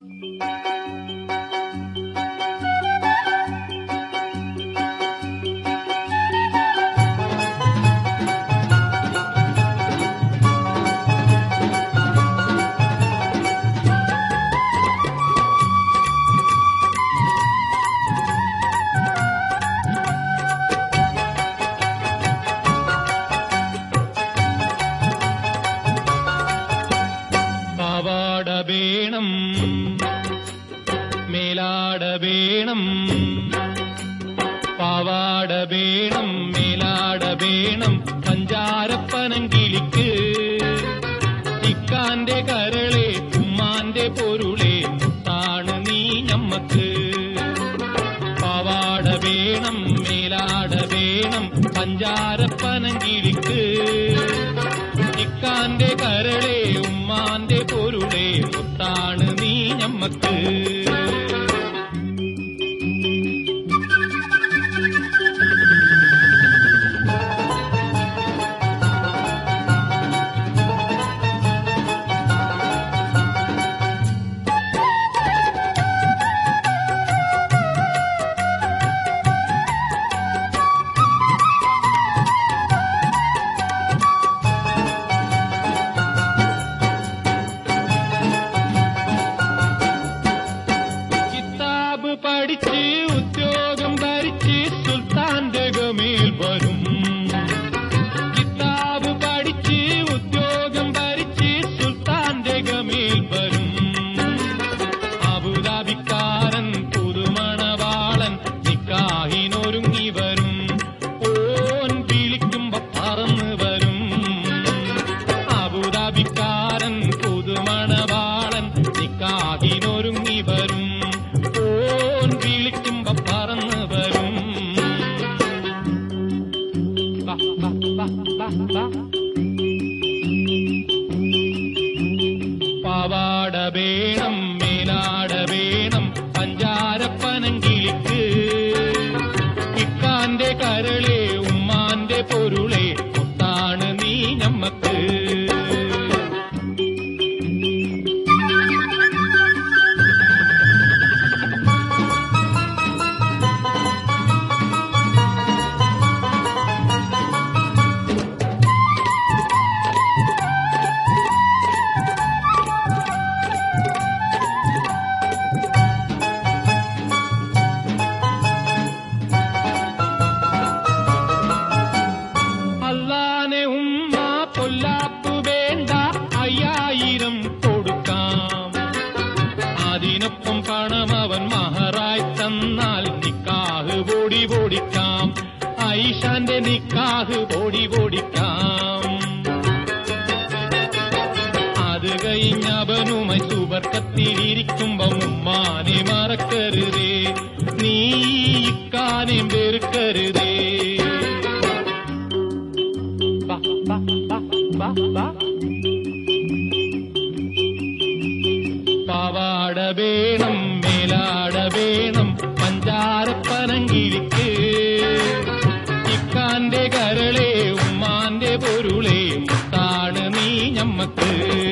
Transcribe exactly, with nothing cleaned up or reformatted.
വേണം മേലാട വേണം പാവാട വേണം മേലാട വേണം പഞ്ചാരപ്പനങ്കിളിക്ക് ഇക്കാന്റെ കരളെ ഉമ്മാന്റെ പൊരുളെ മുത്താണ് നീ ഞമ്മക്ക് പാവാട വേണം മേലാട വേണം പഞ്ചാരപ്പനങ്കിളിക്ക് ഇക്കാന്റെ കരളെ ഉമ്മാന്റെ പൊരുളെ മുത്താണ് നീ ഞമ്മക്ക് പഠിച്ച് ഉദ്യോഗം ഭരിച്ച് സുൽത്താന്റെ ഗമേൽ വരും കിതാബ് പഠിച്ച് ഉദ്യോഗം ഭരിച്ച് സുൽത്താന്റെ ഗമേൽ വരും അബുദാബിക്കാരൻ പുതുമണവാളൻ നിക്കാഹിനൊരുങ്ങി വരും ഓൻ വിളിക്കുമ്പോ പറന്ന് വരും അബുദാബിക്കാരൻ പുതുമണവാളൻ നിക്കാഹിനൊരുങ്ങി വരും വിളിക്കുമ്പോ പറന്ന് വരും പാവാട വേണം മേലാട വേണം പഞ്ചാരപ്പനങ്കിളിക്ക് ഇക്കാന്റെ കരളെ ഉമ്മാന്റെ പൊരുളെ മുത്താണ് നീ ഞമ്മക്ക് പൊല്ലാപ്പ് വേണ്ട അയ്യായിരം കൊടുക്കാം അതിനൊപ്പം പണം അവൻ മഹറായി തന്നാൽ നിക്കാഹ് പൊടി പൊടിക്കാം ഐഷാന്റെ നിക്കാഹ് പൊടി പൊടിക്കാം അത് കഴിഞ്ഞവനുമായി സുബർക്കത്തിലിരിക്കുമ്പോ ഉമ്മാനെ മറക്കരുതേ നീ ഇക്കാനെ വെറുക്കരുതേ പാവാട വേണം മേലാട വേണം പഞ്ചാരപ്പനങ്കിളിക്ക് ഇക്കാന്റെ കരളെ ഉമ്മാന്റെ പൊരുളെ മുത്താണ് നീ ഞമ്മക്ക്